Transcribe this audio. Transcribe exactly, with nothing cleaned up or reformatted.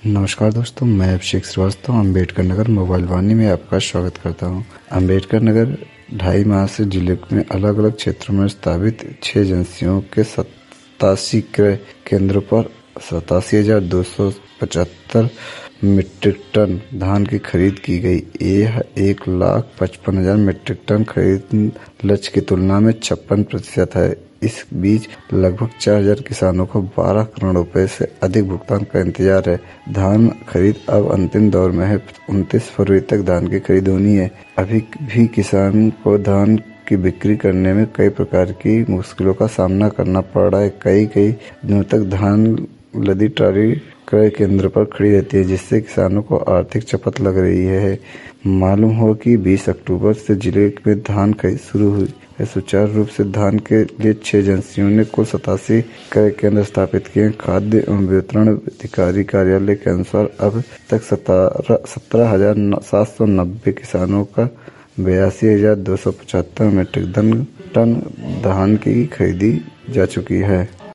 नमस्कार दोस्तों, मैं अभिषेक श्रीवास्तव अम्बेडकर नगर मोबाइल वाणी में आपका स्वागत करता हूं। अम्बेडकर नगर ढाई माह से जिले में अलग अलग क्षेत्रों में स्थापित छह एजेंसियों के सतासी क्रय केंद्रों पर सतासी हजार दो सौ पचहत्तर मीट्रिक टन धान की खरीद की गई। यह एक लाख पचपन हजार मीट्रिक टन खरीद लक्ष्य की तुलना में छप्पन प्रतिशत है। इस बीच लगभग चार हजार किसानों को बारह करोड़ रुपए से अधिक भुगतान का इंतजार है। धान खरीद अब अंतिम दौर में है। उनतीस फरवरी तक धान की खरीद होनी है। अभी भी किसान को धान की बिक्री करने में कई प्रकार की मुश्किलों का सामना करना पड़ रहा है। कई कई दिनों तक धान लदी ट्राली क्रय केंद्र पर खड़ी रहती है, जिससे किसानों को आर्थिक चपत लग रही है। मालूम हो कि बीस अक्टूबर से जिले में धान खरीद शुरू हुई है। सुचारू रूप से धान के लिए छह एजेंसियों ने कुल सतासी क्रय केंद्र स्थापित किए। खाद्य एवं वितरण अधिकारी कार्यालय के अनुसार अब तक सत्रह हजार सात सौ नब्बे किसानों का बयासी हजार दो सौ पचहत्तर मीट्रिक टन धान की खरीदी जा चुकी है।